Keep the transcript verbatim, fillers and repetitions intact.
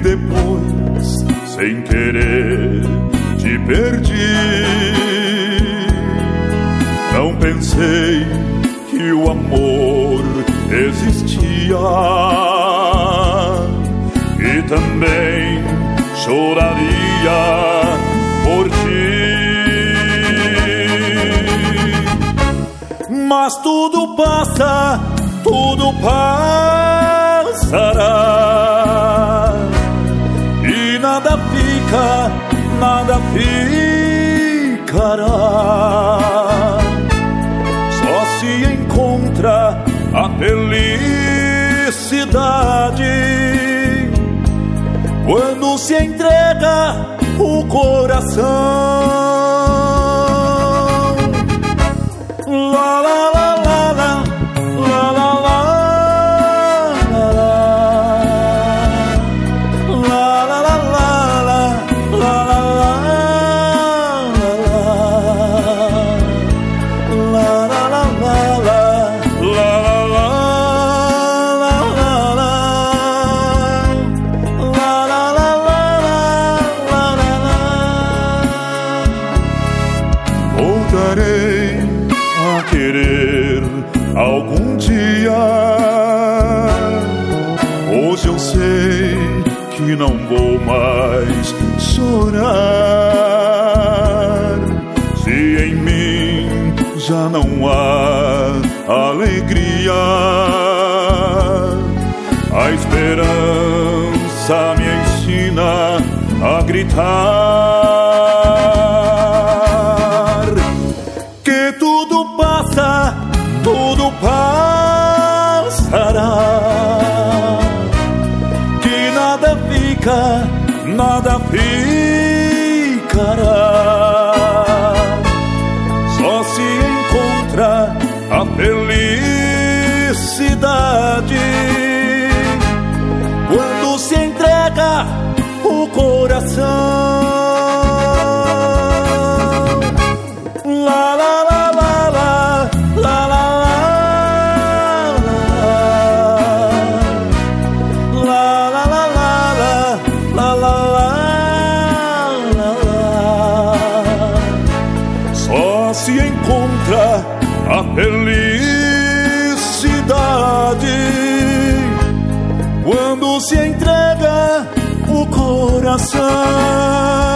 depois, sem querer, te perdi. Não pensei que o amor existia e também choraria por ti. Mas tudo passa, tudo passará e nada fica, nada ficará. Só se encontra a felicidade quando se entrega o coração. La la la la la, la la la la, la la la la, la la voltarei a querer algum dia. Hoje eu sei que não vou mais chorar. Se em mim já não há alegria, a esperança me ensina a gritar que tudo passa, tudo passará, que nada fica, nada ficará. Só se encontra a felicidade quando se entrega o coração. La la la la la, la la la, la la la la, la la la. Só se encontra a felicidade quando se entrega o coração.